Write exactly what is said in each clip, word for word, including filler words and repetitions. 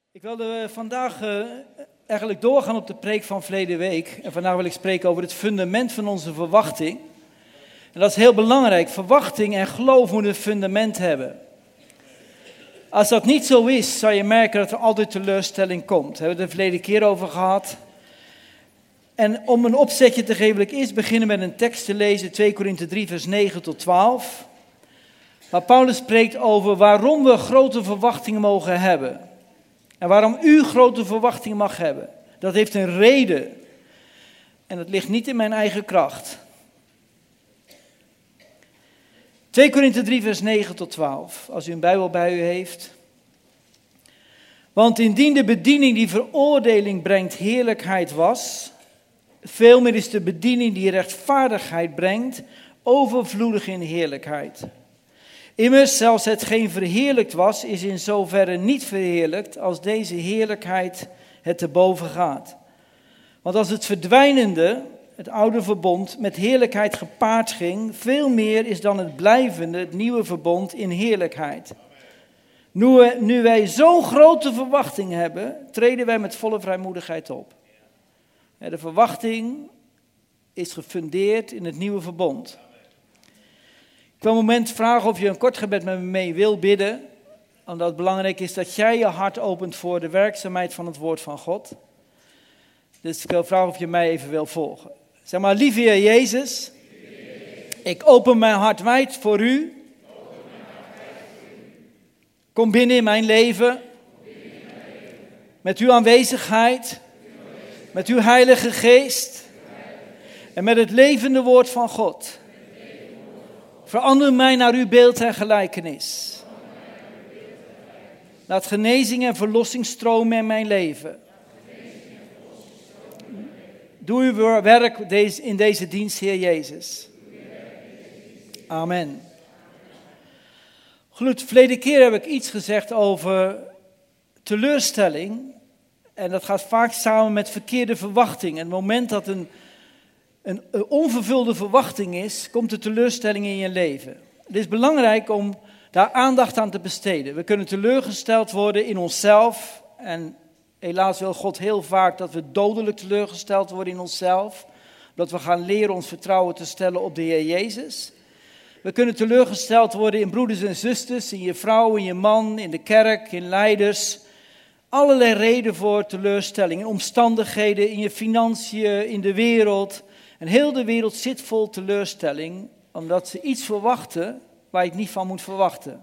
Ik wilde vandaag uh, eigenlijk doorgaan op de preek van verleden week. En vandaag wil ik spreken over het fundament van onze verwachting. En dat is heel belangrijk. Verwachting en geloof moeten een fundament hebben. Als dat niet zo is, zal je merken dat er altijd teleurstelling komt. Daar hebben we het de verleden keer over gehad. En om een opzetje te geven, wil ik eerst beginnen met een tekst te lezen. twee Korinthe drie vers negen tot twaalf. Waar Paulus spreekt over waarom we grote verwachtingen mogen hebben. En waarom u grote verwachtingen mag hebben. Dat heeft een reden. En dat ligt niet in mijn eigen kracht. twee Korinthe drie vers negen tot twaalf. Als u een Bijbel bij u heeft. Want indien de bediening die veroordeling brengt heerlijkheid was. Veel meer is de bediening die rechtvaardigheid brengt overvloedig in heerlijkheid. Immers, zelfs hetgeen verheerlijkt was, is in zoverre niet verheerlijkt als deze heerlijkheid het te boven gaat. Want als het verdwijnende, het oude verbond, met heerlijkheid gepaard ging, veel meer is dan het blijvende, het nieuwe verbond, in heerlijkheid. Nu, we, nu wij zo'n grote verwachting hebben, treden wij met volle vrijmoedigheid op. De verwachting is gefundeerd in het nieuwe verbond. Ik wil een moment vragen of je een kort gebed met me mee wil bidden. Omdat het belangrijk is dat jij je hart opent voor de werkzaamheid van het woord van God. Dus ik wil vragen of je mij even wil volgen. Zeg maar, lieve Heer Jezus, ik open mijn hart wijd voor u. Kom binnen in mijn leven. Met uw aanwezigheid. Met uw Heilige Geest. En met het levende woord van God. Verander mij naar uw beeld en gelijkenis. Laat genezing en verlossing stromen in mijn leven. Doe uw werk in deze dienst, Heer Jezus. Amen. Goed, verleden keer heb ik iets gezegd over teleurstelling. En dat gaat vaak samen met verkeerde verwachting. En het moment dat een... Een, een onvervulde verwachting is, komt de teleurstelling in je leven. Het is belangrijk om daar aandacht aan te besteden. We kunnen teleurgesteld worden in onszelf. En helaas wil God heel vaak dat we dodelijk teleurgesteld worden in onszelf. Dat we gaan leren ons vertrouwen te stellen op de Heer Jezus. We kunnen teleurgesteld worden in broeders en zusters, in je vrouw, in je man, in de kerk, in leiders. Allerlei redenen voor teleurstelling. In omstandigheden, in je financiën, in de wereld. En heel de wereld zit vol teleurstelling, omdat ze iets verwachten waar je het niet van moet verwachten.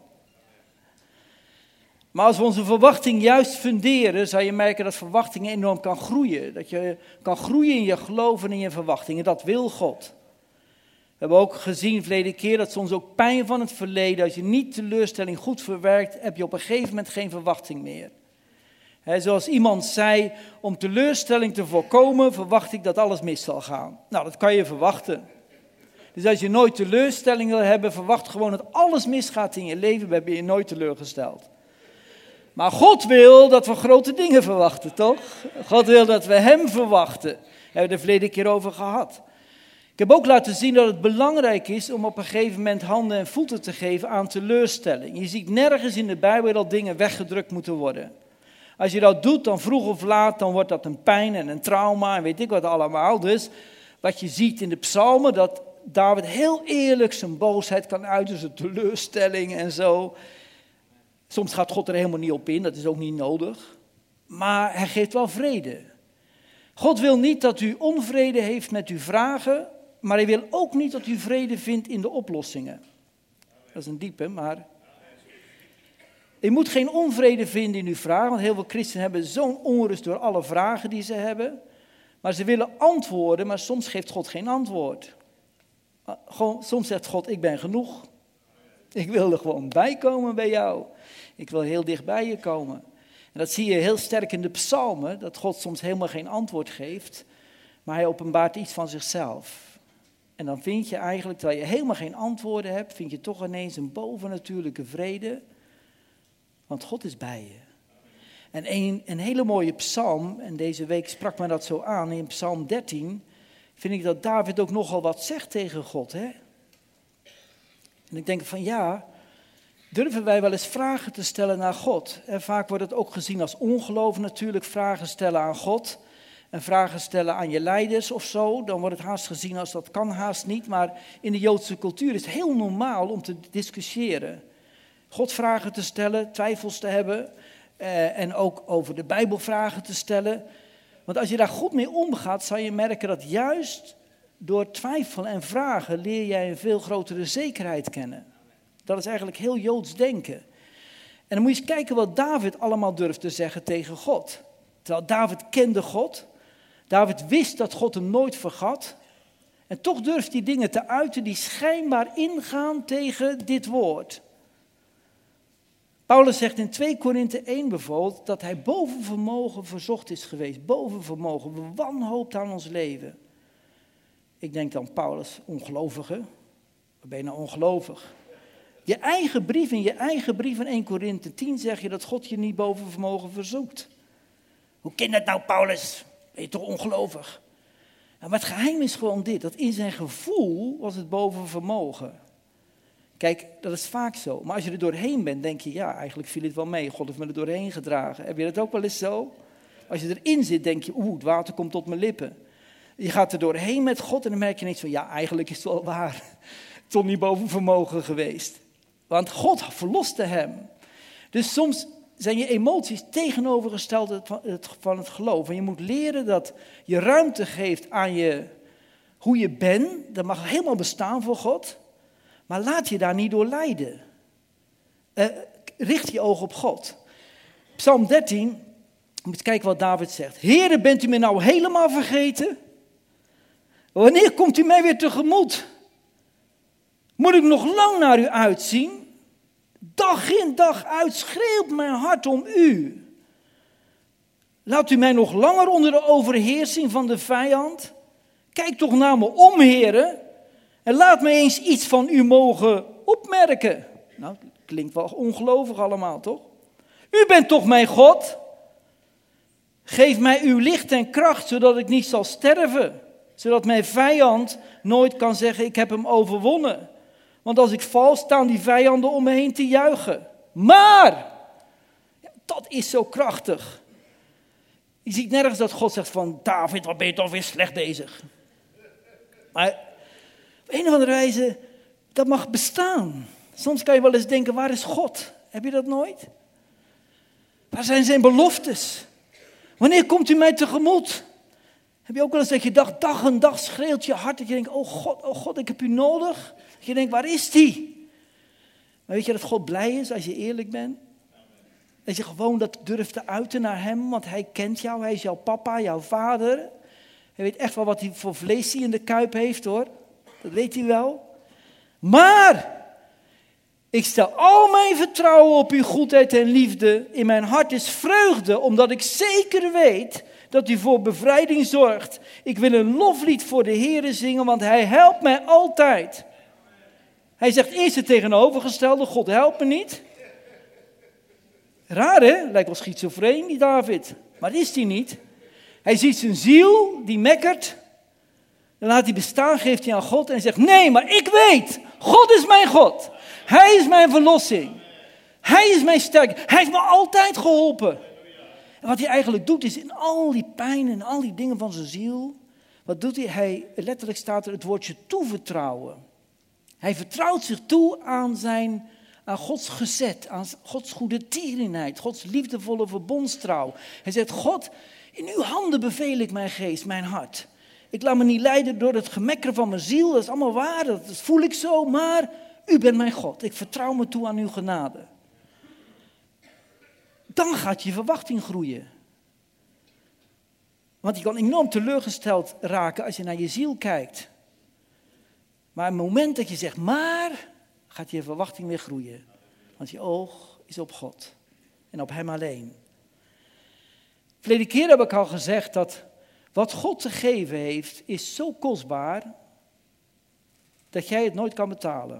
Maar als we onze verwachting juist funderen, zal je merken dat verwachting enorm kan groeien. Dat je kan groeien in je geloof en in je verwachtingen. Dat wil God. We hebben ook gezien verleden keer dat soms ook pijn van het verleden, als je niet teleurstelling goed verwerkt, heb je op een gegeven moment geen verwachting meer. He, zoals iemand zei, om teleurstelling te voorkomen, verwacht ik dat alles mis zal gaan. Nou, dat kan je verwachten. Dus als je nooit teleurstelling wil hebben, verwacht gewoon dat alles misgaat in je leven, dan ben je nooit teleurgesteld. Maar God wil dat we grote dingen verwachten, toch? God wil dat we hem verwachten. Daar hebben we de verleden keer over gehad. Ik heb ook laten zien dat het belangrijk is om op een gegeven moment handen en voeten te geven aan teleurstelling. Je ziet nergens in de Bijbel dat dingen weggedrukt moeten worden. Als je dat doet, dan vroeg of laat, dan wordt dat een pijn en een trauma en weet ik wat allemaal. Dus wat je ziet in de psalmen, dat David heel eerlijk zijn boosheid kan uiten, zijn teleurstelling en zo. Soms gaat God er helemaal niet op in, dat is ook niet nodig. Maar hij geeft wel vrede. God wil niet dat u onvrede heeft met uw vragen, maar hij wil ook niet dat u vrede vindt in de oplossingen. Dat is een diepe, maar... Je moet geen onvrede vinden in uw vragen, want heel veel christenen hebben zo'n onrust door alle vragen die ze hebben. Maar ze willen antwoorden, maar soms geeft God geen antwoord. Gewoon, soms zegt God, ik ben genoeg. Ik wil er gewoon bij komen bij jou. Ik wil heel dicht bij je komen. En dat zie je heel sterk in de psalmen, dat God soms helemaal geen antwoord geeft. Maar hij openbaart iets van zichzelf. En dan vind je eigenlijk, terwijl je helemaal geen antwoorden hebt, vind je toch ineens een bovennatuurlijke vrede. Want God is bij je. En een, een hele mooie psalm, en deze week sprak me dat zo aan, in psalm dertien, vind ik dat David ook nogal wat zegt tegen God. Hè? En ik denk van ja, Durven wij wel eens vragen te stellen naar God? En vaak wordt het ook gezien als ongeloof natuurlijk, vragen stellen aan God. En vragen stellen aan je leiders of zo. Dan wordt het haast gezien als dat kan haast niet. Maar in de Joodse cultuur is het heel normaal om te discussiëren. God vragen te stellen, twijfels te hebben. Eh, en ook over de Bijbel vragen te stellen. Want als je daar goed mee omgaat, zal je merken dat juist door twijfel en vragen leer jij een veel grotere zekerheid kennen. Dat is eigenlijk heel Joods denken. En dan moet je eens kijken wat David allemaal durft te zeggen tegen God. Terwijl David kende God. David wist dat God hem nooit vergat. En toch durft hij dingen te uiten die schijnbaar ingaan tegen dit woord. Paulus zegt in twee Korinthe één bijvoorbeeld dat hij boven vermogen verzocht is geweest. Boven vermogen, wanhoopt aan ons leven. Ik denk dan, Paulus, ongelovige. Wat ben je nou ongelovig? Je eigen brief, in je eigen brief in één Korinthe tien zeg je dat God je niet boven vermogen verzoekt. Hoe kan dat nou, Paulus? Ben je toch ongelovig? Nou, maar het geheim is gewoon dit, dat in zijn gevoel was het boven vermogen. Kijk, dat is vaak zo. Maar als je er doorheen bent, denk je, ja, eigenlijk viel het wel mee. God heeft me er doorheen gedragen. Heb je dat ook wel eens zo? Als je erin zit, denk je, oeh, het water komt tot mijn lippen. Je gaat er doorheen met God en dan merk je ineens van, ja, eigenlijk is het wel waar. Het is toch niet boven vermogen geweest. Want God verloste hem. Dus soms zijn je emoties tegenovergesteld van het geloof. En je moet leren dat je ruimte geeft aan je, hoe je bent. Dat mag helemaal bestaan voor God. Maar laat je daar niet door leiden. Uh, richt je oog op God. Psalm dertien, moet kijken wat David zegt. Heere, bent u me nou helemaal vergeten? Wanneer komt u mij weer tegemoet? Moet ik nog lang naar u uitzien? Dag in dag uit schreeuwt mijn hart om u. Laat u mij nog langer onder de overheersing van de vijand? Kijk toch naar me om, heren. En laat me eens iets van u mogen opmerken. Nou, klinkt wel ongelovig allemaal, toch? U bent toch mijn God? Geef mij uw licht en kracht, zodat ik niet zal sterven. Zodat mijn vijand nooit kan zeggen, ik heb hem overwonnen. Want als ik val, staan die vijanden om me heen te juichen. Maar, ja, dat is zo krachtig. Je ziet nergens dat God zegt van, David, wat ben je toch weer slecht bezig. Maar op een of andere wijze, dat mag bestaan. Soms kan je wel eens denken, waar is God? Heb je dat nooit? Waar zijn zijn beloftes? Wanneer komt u mij tegemoet? Heb je ook wel eens dat je dag, dag en dag schreeuwt je hart. Dat je denkt, oh God, oh God, ik heb u nodig. Dat je denkt, waar is die? Maar weet je dat God blij is als je eerlijk bent? Dat je gewoon dat durft te uiten naar hem. Want hij kent jou, hij is jouw papa, jouw vader. Hij weet echt wel wat hij voor vlees hij in de kuip heeft, hoor. Dat weet hij wel. Maar ik stel al mijn vertrouwen op uw goedheid en liefde. In mijn hart is vreugde, omdat ik zeker weet dat u voor bevrijding zorgt. Ik wil een loflied voor de Heere zingen, want hij helpt mij altijd. Hij zegt eerst het tegenovergestelde, God helpt me niet. Raar, hè? Lijkt wel schizofreen, die David. Maar dat is hij niet. Hij ziet zijn ziel, die mekkert. Dan laat hij bestaan, geeft hij aan God en zegt, nee, maar ik weet, God is mijn God. Hij is mijn verlossing. Hij is mijn sterk. Hij heeft me altijd geholpen. En wat hij eigenlijk doet is in al die pijn en al die dingen van zijn ziel. Wat doet hij? Hij letterlijk staat er het woordje toevertrouwen. Hij vertrouwt zich toe aan, zijn, aan Gods gezet, aan Gods goede tierenheid, Gods liefdevolle verbondstrouw. Hij zegt, God, in uw handen beveel ik mijn geest, mijn hart. Ik laat me niet leiden door het gemekker van mijn ziel, dat is allemaal waar, dat voel ik zo, maar u bent mijn God. Ik vertrouw me toe aan uw genade. Dan gaat je verwachting groeien. Want je kan enorm teleurgesteld raken als je naar je ziel kijkt. Maar het moment dat je zegt, maar, gaat je verwachting weer groeien. Want je oog is op God. En op hem alleen. Verleden keer heb ik al gezegd dat wat God te geven heeft, is zo kostbaar, dat jij het nooit kan betalen.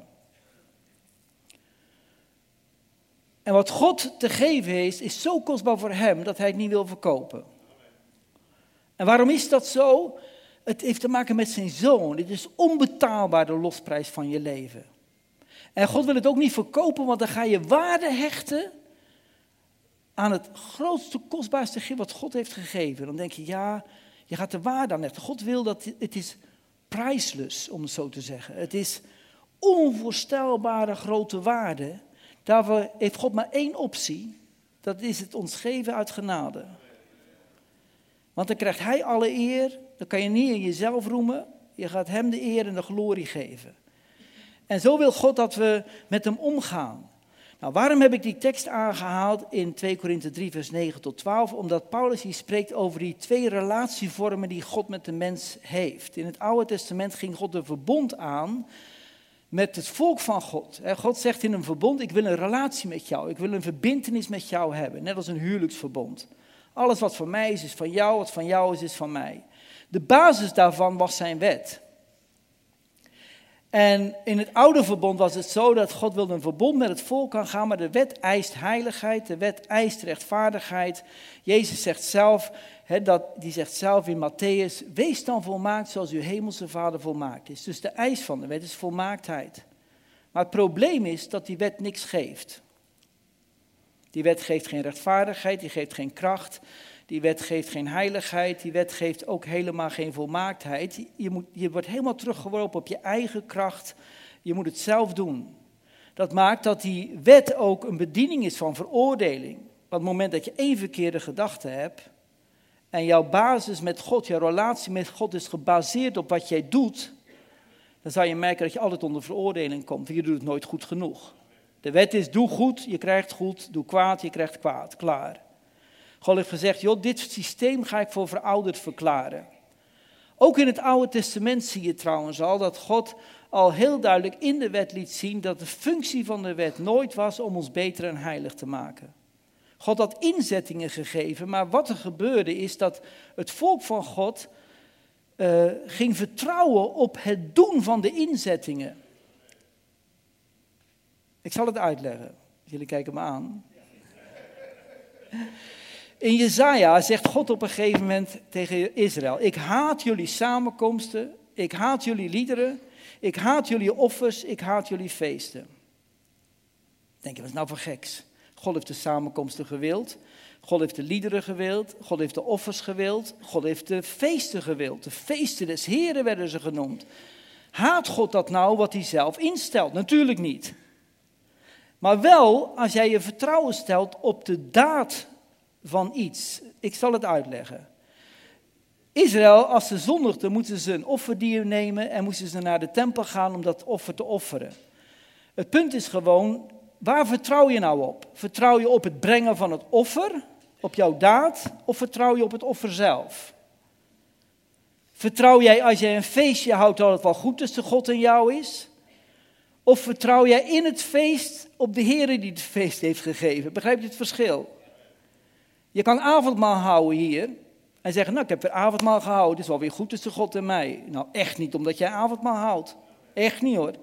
En wat God te geven heeft, is zo kostbaar voor hem, dat hij het niet wil verkopen. En waarom is dat zo? Het heeft te maken met zijn zoon. Dit is onbetaalbaar, de losprijs van je leven. En God wil het ook niet verkopen, want dan ga je waarde hechten aan het grootste, kostbaarste gift wat God heeft gegeven. Dan denk je, ja, je gaat de waarde aan hechten. God wil dat, het is priceless, om het zo te zeggen. Het is onvoorstelbare grote waarde. Daarvoor heeft God maar één optie. Dat is het ons geven uit genade. Want dan krijgt hij alle eer. Dan kan je niet in jezelf roemen. Je gaat hem de eer en de glorie geven. En zo wil God dat we met hem omgaan. Nou, waarom heb ik die tekst aangehaald in twee Korinthe drie vers negen tot twaalf? Omdat Paulus hier spreekt over die twee relatievormen die God met de mens heeft. In het Oude Testament ging God een verbond aan met het volk van God. God zegt in een verbond, ik wil een relatie met jou. Ik wil een verbintenis met jou hebben. Net als een huwelijksverbond. Alles wat van mij is, is van jou. Wat van jou is, is van mij. De basis daarvan was zijn wet. En in het oude verbond was het zo dat God wilde een verbond met het volk aangaan, maar de wet eist heiligheid, de wet eist rechtvaardigheid. Jezus zegt zelf, he, dat, die zegt zelf in Matthäus, wees dan volmaakt zoals uw hemelse Vader volmaakt is. Dus de eis van de wet is volmaaktheid. Maar het probleem is dat die wet niks geeft. Die wet geeft geen rechtvaardigheid, die geeft geen kracht. Die wet geeft geen heiligheid, die wet geeft ook helemaal geen volmaaktheid. Je, moet, je wordt helemaal teruggeworpen op je eigen kracht, je moet het zelf doen. Dat maakt dat die wet ook een bediening is van veroordeling. Want op het moment dat je één verkeerde gedachte hebt en jouw basis met God, jouw relatie met God is gebaseerd op wat jij doet, dan zal je merken dat je altijd onder veroordeling komt, want je doet het nooit goed genoeg. De wet is, doe goed, je krijgt goed, doe kwaad, je krijgt kwaad, klaar. God heeft gezegd, joh, dit systeem ga ik voor verouderd verklaren. Ook in het Oude Testament zie je trouwens al dat God al heel duidelijk in de wet liet zien dat de functie van de wet nooit was om ons beter en heilig te maken. God had inzettingen gegeven, maar wat er gebeurde is dat het volk van God uh, ging vertrouwen op het doen van de inzettingen. Ik zal het uitleggen. Jullie kijken me aan. In Jesaja zegt God op een gegeven moment tegen Israël, ik haat jullie samenkomsten, ik haat jullie liederen, ik haat jullie offers, ik haat jullie feesten. Denk je, wat is nou voor geks? God heeft de samenkomsten gewild, God heeft de liederen gewild, God heeft de offers gewild, God heeft de feesten gewild. De feesten des Heren werden ze genoemd. Haat God dat nou wat hij zelf instelt? Natuurlijk niet. Maar wel als jij je vertrouwen stelt op de daad van iets. Ik zal het uitleggen. Israël, als ze zondigden, moesten ze een offerdier nemen en moesten ze naar de tempel gaan om dat offer te offeren. Het punt is gewoon, waar vertrouw je nou op? Vertrouw je op het brengen van het offer, op jouw daad, of vertrouw je op het offer zelf? Vertrouw jij als jij een feestje houdt dat het wel goed tussen God en jou is? Of vertrouw jij in het feest op de Heer die het feest heeft gegeven? Begrijp je het verschil? Je kan avondmaal houden hier en zeggen, nou ik heb weer avondmaal gehouden, het is wel weer goed tussen God en mij. Nou echt niet omdat jij avondmaal houdt, echt niet hoor.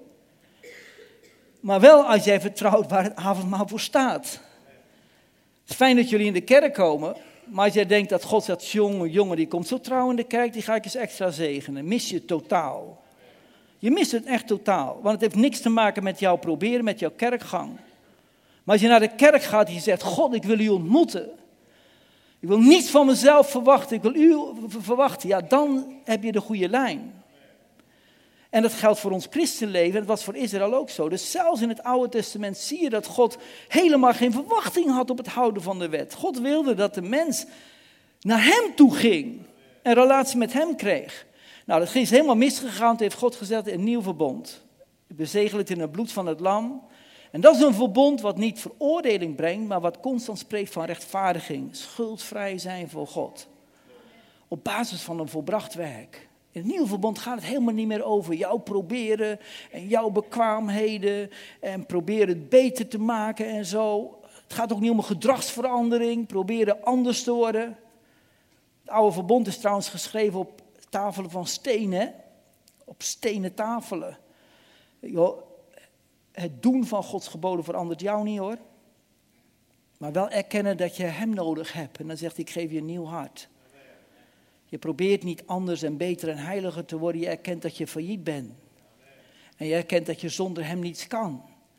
Maar wel als jij vertrouwt waar het avondmaal voor staat. Het is fijn dat jullie in de kerk komen, maar als jij denkt dat God zegt, jongen, jongen die komt zo trouw in de kerk, die ga ik eens extra zegenen, mis je totaal. Je mist het echt totaal, want het heeft niks te maken met jou proberen, met jouw kerkgang. Maar als je naar de kerk gaat en je zegt, God ik wil u ontmoeten. Ik wil niets van mezelf verwachten, ik wil u verwachten. Ja, dan heb je de goede lijn. En dat geldt voor ons christenleven, en dat was voor Israël ook zo. Dus zelfs in het Oude Testament zie je dat God helemaal geen verwachting had op het houden van de wet. God wilde dat de mens naar hem toe ging, een relatie met hem kreeg. Nou, dat is helemaal misgegaan, toen heeft God gezet een nieuw verbond. Ik bezegel het in het bloed van het lam. En dat is een verbond wat niet veroordeling brengt, maar wat constant spreekt van rechtvaardiging. Schuldvrij zijn voor God. Op basis van een volbracht werk. In het nieuwe verbond gaat het helemaal niet meer over jouw proberen en jouw bekwaamheden. En proberen het beter te maken en zo. Het gaat ook niet om een gedragsverandering, proberen anders te worden. Het oude verbond is trouwens geschreven op tafelen van stenen. Op stenen tafelen. Yo, het doen van Gods geboden verandert jou niet hoor. Maar wel erkennen dat je hem nodig hebt. En dan zegt hij, ik geef je een nieuw hart. Je probeert niet anders en beter en heiliger te worden. Je erkent dat je failliet bent. En je erkent dat je zonder hem niets kan.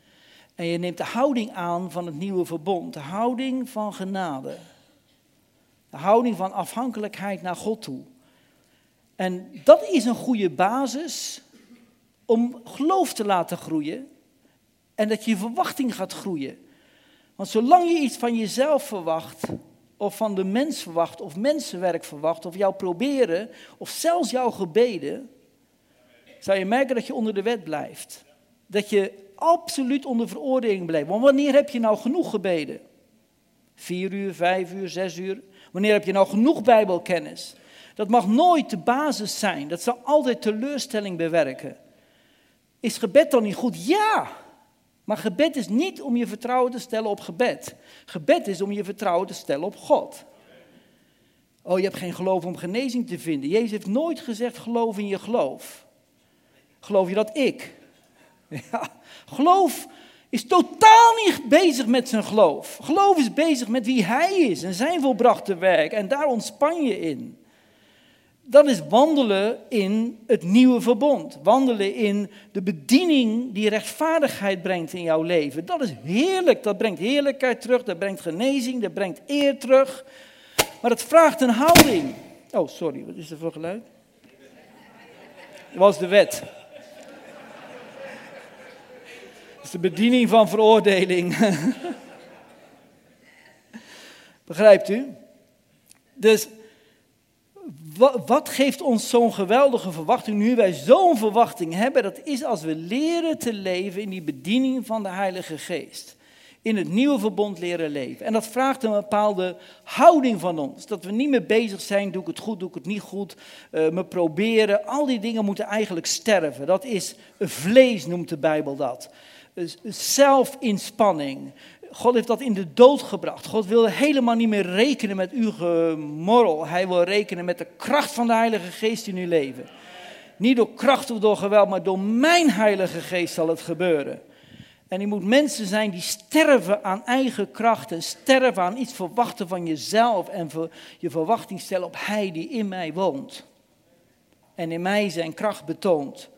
En je neemt de houding aan van het nieuwe verbond. De houding van genade. De houding van afhankelijkheid naar God toe. En dat is een goede basis om geloof te laten groeien. En dat je verwachting gaat groeien. Want zolang je iets van jezelf verwacht, of van de mens verwacht, of mensenwerk verwacht, of jouw proberen, of zelfs jouw gebeden, zou je merken dat je onder de wet blijft. Dat je absoluut onder veroordeling blijft. Want wanneer heb je nou genoeg gebeden? Vier uur, vijf uur, zes uur? Wanneer heb je nou genoeg Bijbelkennis? Dat mag nooit de basis zijn. Dat zal altijd teleurstelling bewerken. Is gebed dan niet goed? Ja! Maar gebed is niet om je vertrouwen te stellen op gebed. Gebed is om je vertrouwen te stellen op God. Oh, je hebt geen geloof om genezing te vinden. Jezus heeft nooit gezegd geloof in je geloof. Geloof je dat ik? Ja, geloof is totaal niet bezig met zijn geloof. Geloof is bezig met wie hij is en zijn volbrachte werk. En daar ontspan je in. Dat is wandelen in het nieuwe verbond. Wandelen in de bediening die rechtvaardigheid brengt in jouw leven. Dat is heerlijk. Dat brengt heerlijkheid terug. Dat brengt genezing. Dat brengt eer terug. Maar het vraagt een houding. Oh, sorry. Wat is er voor geluid? Dat was de wet. Dat is de bediening van veroordeling. Begrijpt u? Dus wat geeft ons zo'n geweldige verwachting, nu wij zo'n verwachting hebben? Dat is als we leren te leven in die bediening van de Heilige Geest. In het nieuwe verbond leren leven. En dat vraagt een bepaalde houding van ons. Dat we niet meer bezig zijn, doe ik het goed, doe ik het niet goed. Uh, me proberen, al die dingen moeten eigenlijk sterven. Dat is vlees, noemt de Bijbel dat. Zelfinspanning. God heeft dat in de dood gebracht. God wil helemaal niet meer rekenen met uw gemorrel. Hij wil rekenen met de kracht van de Heilige Geest in uw leven. Niet door kracht of door geweld, maar door mijn Heilige Geest zal het gebeuren. En je moet mensen zijn die sterven aan eigen kracht en sterven aan iets verwachten van jezelf en je verwachting stellen op Hij die in mij woont. En in mij zijn kracht betoont.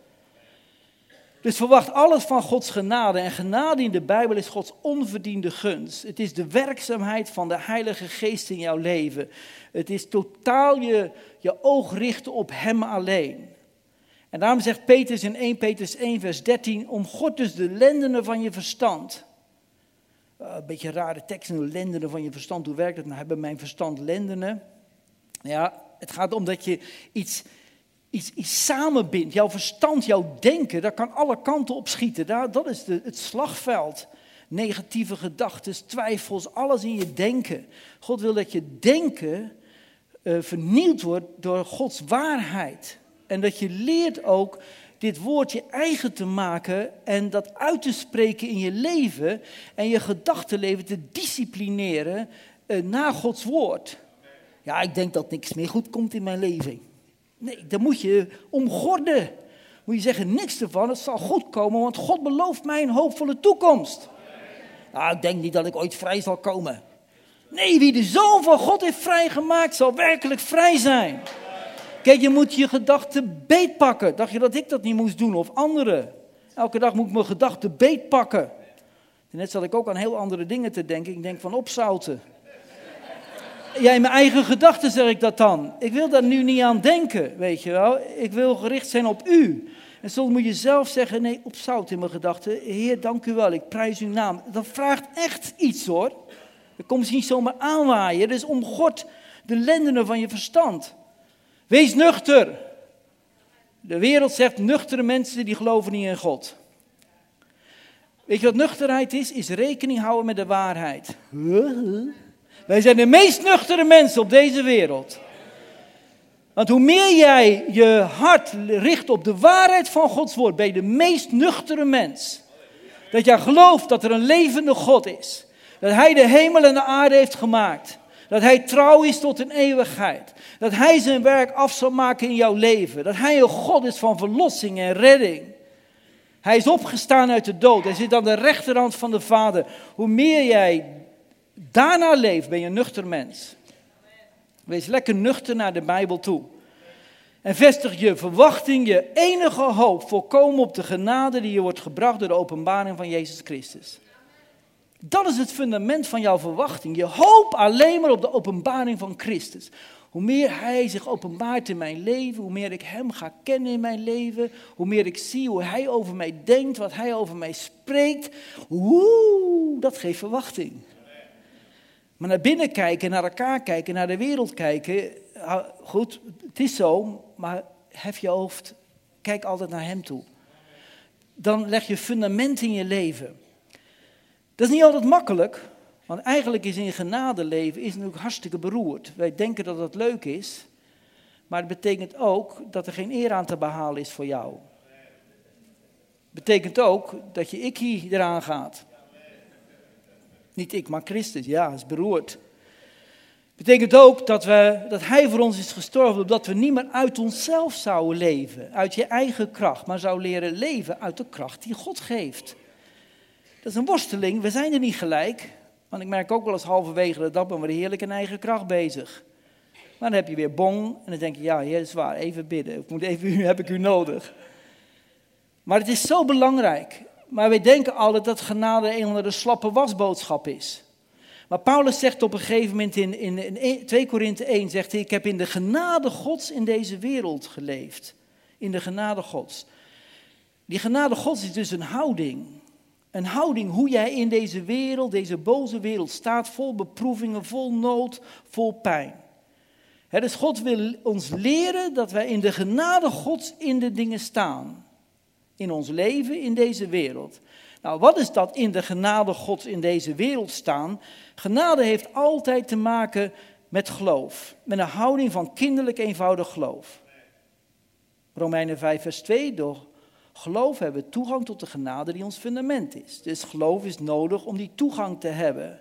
Dus verwacht alles van Gods genade. En genade in de Bijbel is Gods onverdiende gunst. Het is de werkzaamheid van de Heilige Geest in jouw leven. Het is totaal je, je oog richten op Hem alleen. En daarom zegt Petrus in eerste Petrus één vers dertien, om God dus de lendenen van je verstand. Uh, een beetje een rare tekst, de lendenen van je verstand. Hoe werkt het nou? Hebben mijn verstand lendenen? Ja, het gaat om dat je iets... Iets, iets samenbindt, jouw verstand, jouw denken, daar kan alle kanten op schieten. Daar, dat is de, het slagveld. Negatieve gedachten, twijfels, alles in je denken. God wil dat je denken uh, vernieuwd wordt door Gods waarheid. En dat je leert ook dit woord je eigen te maken en dat uit te spreken in je leven. En je gedachtenleven te disciplineren uh, naar Gods woord. Ja, ik denk dat niks meer goed komt in mijn leven. Nee, dan moet je omgorden. Moet je zeggen, niks ervan, het zal goed komen, want God belooft mij een hoopvolle toekomst. Nou, ik denk niet dat ik ooit vrij zal komen. Nee, wie de Zoon van God heeft vrijgemaakt, zal werkelijk vrij zijn. Kijk, je moet je gedachten beetpakken. Dacht je dat ik dat niet moest doen, of anderen? Elke dag moet ik mijn gedachten beetpakken. Net zat ik ook aan heel andere dingen te denken. Ik denk van opzouten. Ja, in mijn eigen gedachten zeg ik dat dan. Ik wil daar nu niet aan denken, weet je wel. Ik wil gericht zijn op u. En soms moet je zelf zeggen, nee, opzout in mijn gedachten. Heer, dank u wel, ik prijs uw naam. Dat vraagt echt iets hoor. Dat komt misschien niet zomaar aanwaaien. Dus omgord de lendenen van je verstand. Wees nuchter. De wereld zegt nuchtere mensen die geloven niet in God. Weet je wat nuchterheid is? Is rekening houden met de waarheid. Wij zijn de meest nuchtere mensen op deze wereld. Want hoe meer jij je hart richt op de waarheid van Gods woord, ben je de meest nuchtere mens. Dat jij gelooft dat er een levende God is. Dat Hij de hemel en de aarde heeft gemaakt. Dat Hij trouw is tot in eeuwigheid. Dat Hij zijn werk af zal maken in jouw leven. Dat Hij een God is van verlossing en redding. Hij is opgestaan uit de dood. Hij zit aan de rechterhand van de Vader. Hoe meer jij daarna leeft, ben je een nuchter mens. Wees lekker nuchter naar de Bijbel toe. En vestig je verwachting, je enige hoop, volkomen op de genade die je wordt gebracht door de openbaring van Jezus Christus. Dat is het fundament van jouw verwachting. Je hoopt alleen maar op de openbaring van Christus. Hoe meer Hij zich openbaart in mijn leven, hoe meer ik Hem ga kennen in mijn leven, hoe meer ik zie hoe Hij over mij denkt, wat Hij over mij spreekt. Woe, dat geeft verwachting. Maar naar binnen kijken, naar elkaar kijken, naar de wereld kijken, goed, het is zo, maar hef je hoofd, kijk altijd naar Hem toe. Dan leg je fundament in je leven. Dat is niet altijd makkelijk, want eigenlijk is in genade leven is natuurlijk hartstikke beroerd. Wij denken dat het leuk is, maar het betekent ook dat er geen eer aan te behalen is voor jou. Het betekent ook dat je ikkie eraan gaat. Niet ik, maar Christus, ja, dat is beroerd. Het betekent ook dat, we, dat Hij voor ons is gestorven, opdat we niet meer uit onszelf zouden leven, uit je eigen kracht, maar zouden leren leven uit de kracht die God geeft. Dat is een worsteling, we zijn er niet gelijk, want ik merk ook wel eens halverwege de dag ben we heerlijk in eigen kracht bezig. Maar dan heb je weer bong en dan denk je, ja, Heer, is waar, even bidden, ik moet even, heb ik u nodig. Maar het is zo belangrijk. Maar wij denken altijd dat genade een onder de slappe wasboodschap is. Maar Paulus zegt op een gegeven moment in, in, in twee Korinthe één, zegt hij, ik heb in de genade Gods in deze wereld geleefd. In de genade Gods. Die genade Gods is dus een houding. Een houding hoe jij in deze wereld, deze boze wereld staat, vol beproevingen, vol nood, vol pijn. He, dus God wil ons leren dat wij in de genade Gods in de dingen staan. In ons leven, in deze wereld. Nou, wat is dat in de genade Gods in deze wereld staan? Genade heeft altijd te maken met geloof. Met een houding van kinderlijk eenvoudig geloof. Romeinen vijf vers twee, door geloof hebben we toegang tot de genade die ons fundament is. Dus geloof is nodig om die toegang te hebben.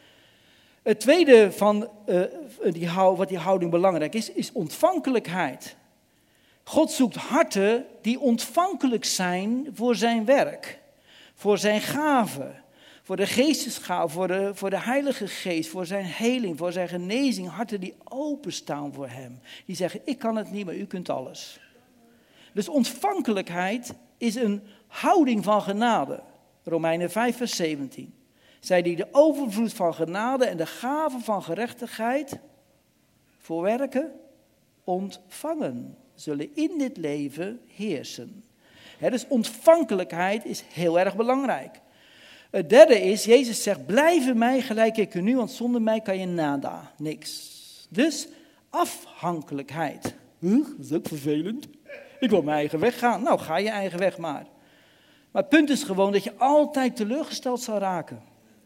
Het tweede van uh, die, wat die houding belangrijk is, is ontvankelijkheid. God zoekt harten die ontvankelijk zijn voor zijn werk, voor zijn gaven, voor de geestesgaven, voor de, voor de Heilige Geest, voor zijn heling, voor zijn genezing. Harten die openstaan voor hem. Die zeggen, ik kan het niet, maar u kunt alles. Dus ontvankelijkheid is een houding van genade. Romeinen vijf vers zeventien. Zij die de overvloed van genade en de gave van gerechtigheid voor werken ontvangen, zullen in dit leven heersen. He, dus ontvankelijkheid is heel erg belangrijk. Het derde is, Jezus zegt, blijf in mij gelijk ik u nu, want zonder mij kan je nada, niks. Dus afhankelijkheid. Huh, dat is ook vervelend. Ik wil mijn eigen weg gaan. Nou, ga je eigen weg maar. Maar het punt is gewoon dat je altijd teleurgesteld zal raken.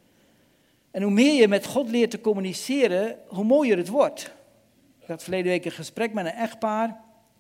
En hoe meer je met God leert te communiceren, hoe mooier het wordt. Ik had verleden week een gesprek met een echtpaar.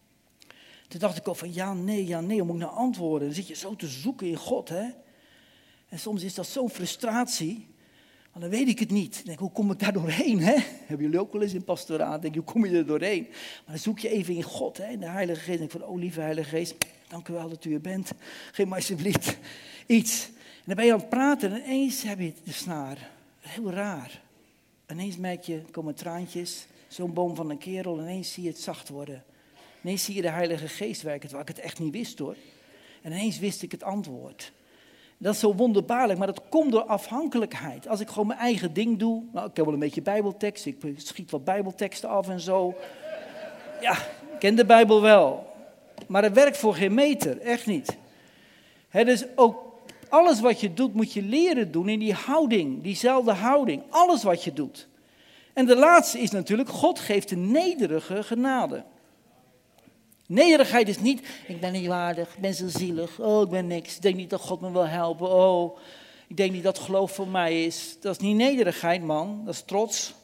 Toen dacht ik al van ja, nee, ja, nee, hoe moet ik nou antwoorden? Dan zit je zo te zoeken in God, hè. En soms is dat zo'n frustratie, want dan weet ik het niet. Dan denk ik, hoe kom ik daar doorheen, hè? Hebben jullie ook wel eens in pastoraat? Denk je, hoe kom je er doorheen? Maar dan zoek je even in God, hè, in de Heilige Geest. En denk ik van, oh lieve Heilige Geest, dank u wel dat u er bent. Geef me alsjeblieft iets. En dan ben je aan het praten en ineens heb je de snaar. Heel raar. Ineens merk je, komen traantjes, zo'n boom van een kerel, ineens zie je het zacht worden. Ineens zie je de Heilige Geest werken, terwijl ik het echt niet wist hoor. En ineens wist ik het antwoord. Dat is zo wonderbaarlijk, maar dat komt door afhankelijkheid. Als ik gewoon mijn eigen ding doe, nou ik heb wel een beetje bijbeltekst, ik schiet wat bijbelteksten af en zo. Ja, ik ken de Bijbel wel. Maar het werkt voor geen meter, echt niet. He, dus ook alles wat je doet, moet je leren doen in die houding, diezelfde houding. Alles wat je doet. En de laatste is natuurlijk, God geeft een nederige genade. Nederigheid is niet, ik ben niet waardig, ik ben zo zielig, oh ik ben niks, ik denk niet dat God me wil helpen, oh ik denk niet dat geloof voor mij is. Dat is niet nederigheid man, dat is trots.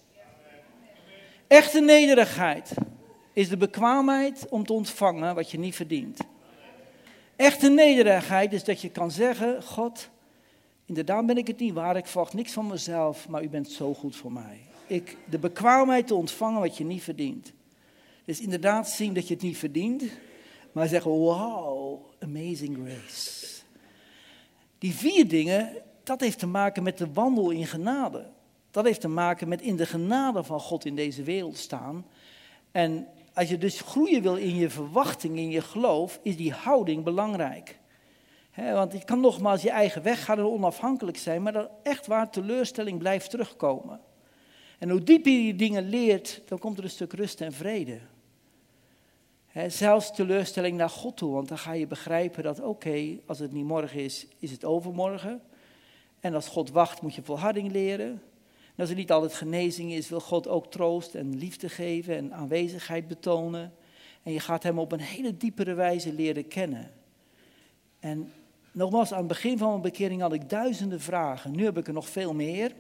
Echte nederigheid is de bekwaamheid om te ontvangen wat je niet verdient. Echte nederigheid is dat je kan zeggen, God, inderdaad ben ik het niet waar, ik verwacht niks van mezelf, maar u bent zo goed voor mij. Ik, de bekwaamheid te ontvangen wat je niet verdient. Dus inderdaad zien dat je het niet verdient, maar zeggen, wow, amazing grace. Die vier dingen, dat heeft te maken met de wandel in genade. Dat heeft te maken met in de genade van God in deze wereld staan. En als je dus groeien wil in je verwachting, in je geloof, is die houding belangrijk. He, want je kan nogmaals je eigen weg gaan en onafhankelijk zijn, maar dat echt waar teleurstelling blijft terugkomen. En hoe dieper je die dingen leert, dan komt er een stuk rust en vrede. He, zelfs teleurstelling naar God toe, want dan ga je begrijpen dat oké, okay, als het niet morgen is, is het overmorgen. En als God wacht, moet je volharding leren. En als er niet altijd genezing is, wil God ook troost en liefde geven en aanwezigheid betonen. En je gaat hem op een hele diepere wijze leren kennen. En nogmaals, aan het begin van mijn bekering had ik duizenden vragen. Nu heb ik er nog veel meer.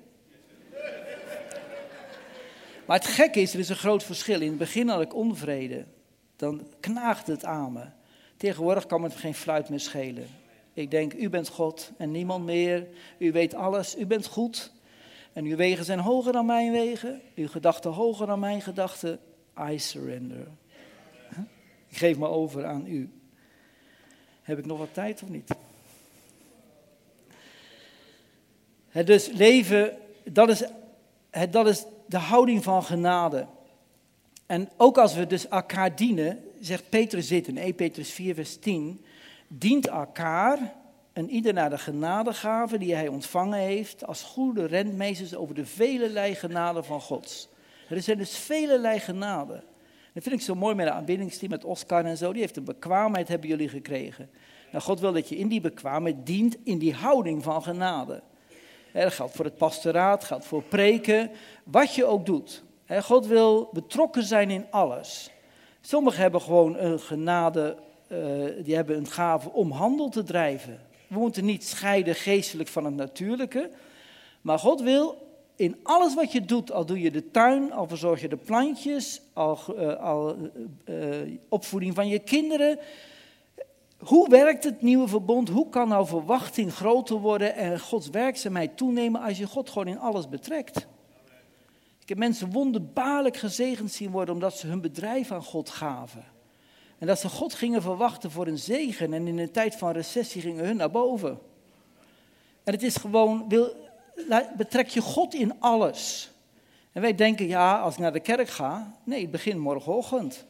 Maar het gekke is, er is een groot verschil. In het begin had ik onvrede. Dan knaagde het aan me. Tegenwoordig kan het geen fluit meer schelen. Ik denk, u bent God en niemand meer. U weet alles, u bent goed. En uw wegen zijn hoger dan mijn wegen. Uw gedachten hoger dan mijn gedachten. I surrender. Ik geef me over aan u. Heb ik nog wat tijd of niet? Het dus leven, dat is, het, dat is de houding van genade. En ook als we dus elkaar dienen, zegt Petrus dit in Eerste Petrus vier vers tien, dient elkaar en ieder naar de genadegave die hij ontvangen heeft, als goede rentmeesters over de velelei genade van Gods. Er zijn dus velelei genade. Dat vind ik zo mooi met de aanbiddingsteam, met Oscar en zo, die heeft een bekwaamheid, hebben jullie gekregen. Nou, God wil dat je in die bekwaamheid dient, in die houding van genade. Dat geldt voor het pastoraat, geldt voor preken, wat je ook doet. God wil betrokken zijn in alles. Sommigen hebben gewoon een genade, uh, die hebben een gave om handel te drijven. We moeten niet scheiden geestelijk van het natuurlijke. Maar God wil in alles wat je doet, al doe je de tuin, al verzorg je de plantjes, al, uh, al uh, opvoeding van je kinderen. Hoe werkt het nieuwe verbond? Hoe kan nou verwachting groter worden en Gods werkzaamheid toenemen als je God gewoon in alles betrekt? Ik heb mensen wonderbaarlijk gezegend zien worden omdat ze hun bedrijf aan God gaven. En dat ze God gingen verwachten voor een zegen en in een tijd van recessie gingen hun naar boven. En het is gewoon, wil, betrek je God in alles. En wij denken, ja, als ik naar de kerk ga, nee, het begint morgenochtend.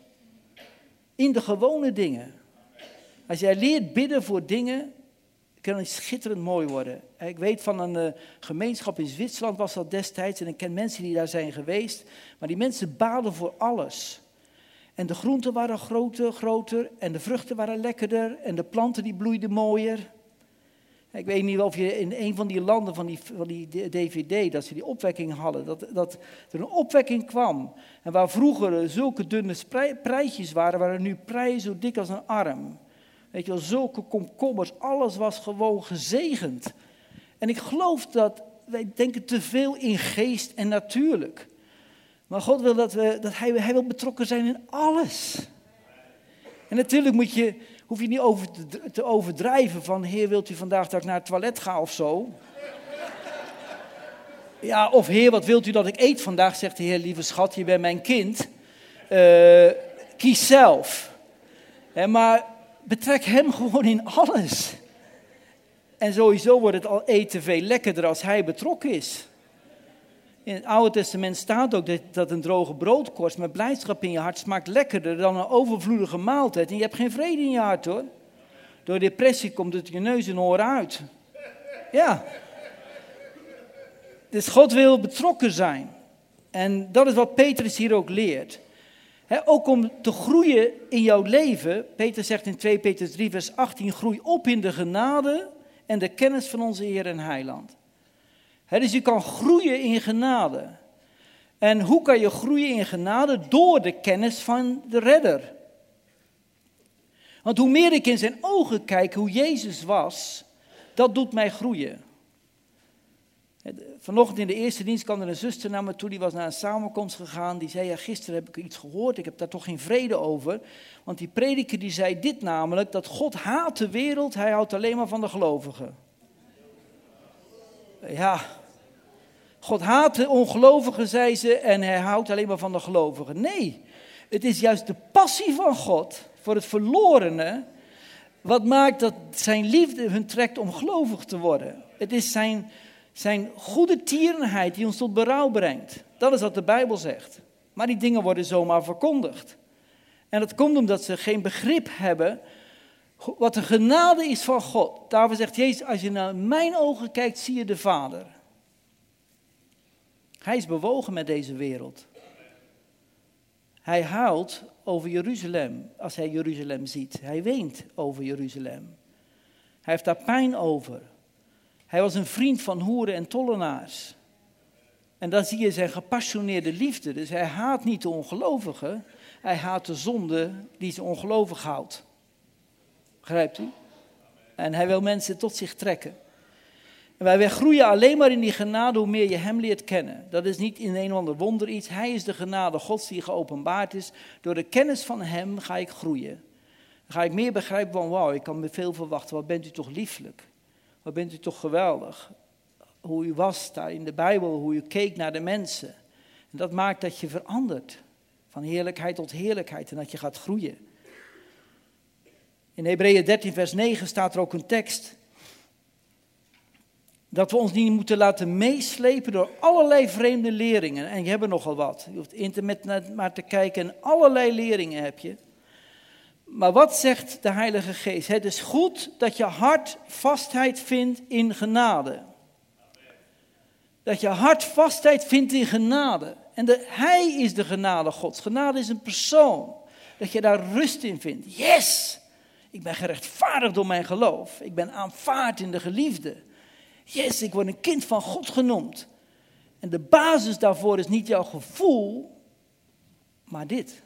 In de gewone dingen. Als jij leert bidden voor dingen, kan het schitterend mooi worden. Ik weet van een uh, gemeenschap in Zwitserland was dat destijds. En ik ken mensen die daar zijn geweest. Maar die mensen baden voor alles. En de groenten waren groter, groter. En de vruchten waren lekkerder. En de planten die bloeiden mooier. Ik weet niet of je in een van die landen van die, van die D V D, dat ze die opwekking hadden. Dat, dat er een opwekking kwam. En waar vroeger zulke dunne prijtjes waren, waren nu preien zo dik als een arm. Weet je wel, zulke komkommers, alles was gewoon gezegend. En ik geloof dat, wij denken te veel in geest en natuurlijk. Maar God wil dat, we, dat hij, hij wil betrokken zijn in alles. En natuurlijk moet je, hoef je niet over te, te overdrijven van, Heer, wilt u vandaag dat ik naar het toilet ga of zo? Ja, of Heer, wat wilt u dat ik eet vandaag? Zegt de Heer, lieve schat, je bent mijn kind. Uh, kies zelf. En maar betrek hem gewoon in alles. En sowieso wordt het al eten veel lekkerder als hij betrokken is. In het Oude Testament staat ook dat, dat een droge broodkorst met blijdschap in je hart smaakt lekkerder dan een overvloedige maaltijd. En je hebt geen vrede in je hart, hoor. Door depressie komt het je neus en oren uit. Ja. Dus God wil betrokken zijn. En dat is wat Petrus hier ook leert. He, ook om te groeien in jouw leven. Petrus zegt in twee Petrus drie vers achttien, groei op in de genade en de kennis van onze Heer en Heiland. He, dus je kan groeien in genade. En hoe kan je groeien in genade? Door de kennis van de redder. Want hoe meer ik in zijn ogen kijk hoe Jezus was, dat doet mij groeien. Vanochtend in de eerste dienst kwam er een zuster naar me toe, die was naar een samenkomst gegaan. Die zei, ja, gisteren heb ik iets gehoord, ik heb daar toch geen vrede over. Want die prediker die zei dit namelijk, dat God haat de wereld, hij houdt alleen maar van de gelovigen. Ja, God haat de ongelovigen, zei ze, en hij houdt alleen maar van de gelovigen. Nee, het is juist de passie van God voor het verlorene, wat maakt dat zijn liefde hun trekt om gelovig te worden. Het is zijn... Zijn goede tierenheid die ons tot berouw brengt. Dat is wat de Bijbel zegt. Maar die dingen worden zomaar verkondigd. En dat komt omdat ze geen begrip hebben Wat de genade is van God. Daarvoor zegt Jezus, als je naar mijn ogen kijkt, zie je de Vader. Hij is bewogen met deze wereld. Hij huilt over Jeruzalem als hij Jeruzalem ziet. Hij weent over Jeruzalem. Hij heeft daar pijn over. Hij was een vriend van hoeren en tollenaars. En dan zie je zijn gepassioneerde liefde. Dus hij haat niet de ongelovigen. Hij haat de zonde die ze ongelovig houdt. Begrijpt u? En hij wil mensen tot zich trekken. En wij groeien alleen maar in die genade hoe meer je hem leert kennen. Dat is niet in een of ander wonder iets. Hij is de genade Gods die geopenbaard is. Door de kennis van hem ga ik groeien. Dan ga ik meer begrijpen van wauw, ik kan me veel verwachten. Wat bent u toch lieflijk. Wat bent u toch geweldig. Hoe u was daar in de Bijbel, hoe u keek naar de mensen. En dat maakt dat je verandert. Van heerlijkheid tot heerlijkheid en dat je gaat groeien. In Hebreeën dertien vers negen staat er ook een tekst. Dat we ons niet moeten laten meeslepen door allerlei vreemde leringen. En je hebt er nogal wat. Je hoeft internet maar te kijken en allerlei leringen heb je. Maar wat zegt de Heilige Geest? Het is goed dat je hart vastheid vindt in genade. Dat je hart vastheid vindt in genade. En de, hij is de genade Gods. Genade is een persoon. Dat je daar rust in vindt. Yes! Ik ben gerechtvaardigd door mijn geloof. Ik ben aanvaard in de geliefde. Yes, ik word een kind van God genoemd. En de basis daarvoor is niet jouw gevoel, maar dit.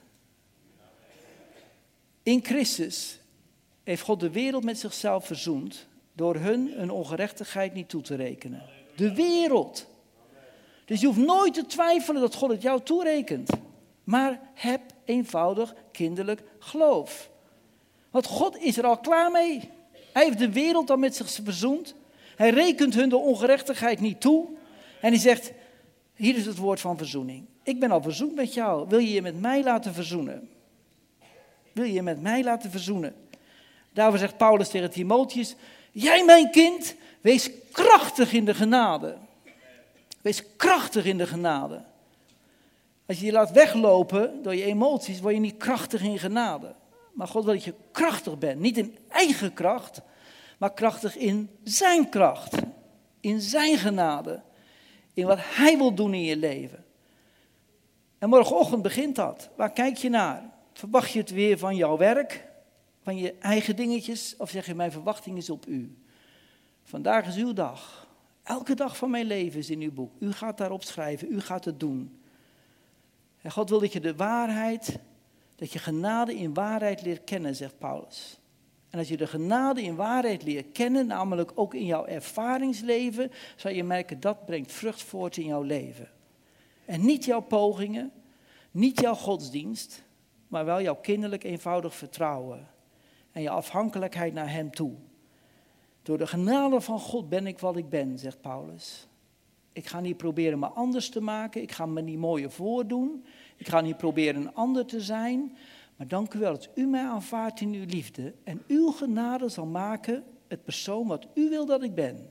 In Christus heeft God de wereld met zichzelf verzoend door hun een ongerechtigheid niet toe te rekenen. De wereld. Dus je hoeft nooit te twijfelen dat God het jou toerekent. Maar heb eenvoudig kinderlijk geloof. Want God is er al klaar mee. Hij heeft de wereld al met zich verzoend. Hij rekent hun de ongerechtigheid niet toe. En hij zegt, hier is het woord van verzoening. Ik ben al verzoend met jou. Wil je je met mij laten verzoenen? Wil je je met mij laten verzoenen? Daarvoor zegt Paulus tegen Timotheus, jij mijn kind, wees krachtig in de genade. Wees krachtig in de genade. Als je je laat weglopen door je emoties, word je niet krachtig in genade. Maar God wil dat je krachtig bent. Niet in eigen kracht, maar krachtig in zijn kracht. In zijn genade. In wat hij wil doen in je leven. En morgenochtend begint dat. Waar kijk je naar? Verwacht je het weer van jouw werk? Van je eigen dingetjes? Of zeg je, mijn verwachting is op u? Vandaag is uw dag. Elke dag van mijn leven is in uw boek. U gaat daarop schrijven. U gaat het doen. En God wil dat je de waarheid, dat je genade in waarheid leert kennen, zegt Paulus. En als je de genade in waarheid leert kennen, namelijk ook in jouw ervaringsleven, zal je merken dat brengt vrucht voort in jouw leven. En niet jouw pogingen, niet jouw godsdienst, maar wel jouw kinderlijk eenvoudig vertrouwen. En je afhankelijkheid naar hem toe. Door de genade van God ben ik wat ik ben, zegt Paulus. Ik ga niet proberen me anders te maken. Ik ga me niet mooier voordoen. Ik ga niet proberen een ander te zijn. Maar dank u wel dat u mij aanvaardt in uw liefde. En uw genade zal maken het persoon wat u wil dat ik ben.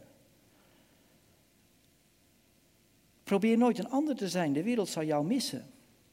Probeer nooit een ander te zijn. De wereld zal jou missen.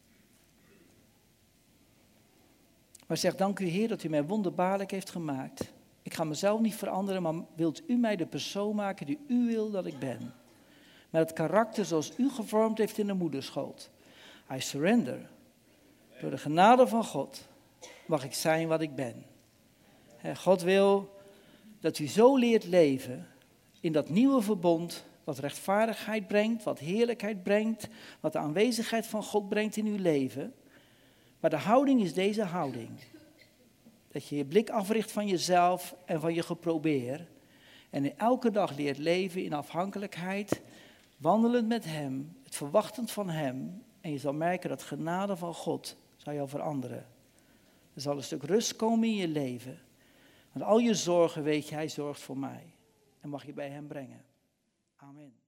Maar zeg dank u Heer dat u mij wonderbaarlijk heeft gemaakt. Ik ga mezelf niet veranderen, maar wilt u mij de persoon maken die u wil dat ik ben. Met het karakter zoals u gevormd heeft in de moederschoot. I surrender. Door de genade van God mag ik zijn wat ik ben. En God wil dat u zo leert leven in dat nieuwe verbond, wat rechtvaardigheid brengt, wat heerlijkheid brengt, wat de aanwezigheid van God brengt in uw leven. Maar de houding is deze houding. Dat je je blik africht van jezelf en van je geprobeer. En in elke dag leert leven in afhankelijkheid, wandelend met hem, het verwachtend van hem. En je zal merken dat genade van God zal jou veranderen. Er zal een stuk rust komen in je leven. Want al je zorgen weet je, hij zorgt voor mij. En mag je bij hem brengen. Amen.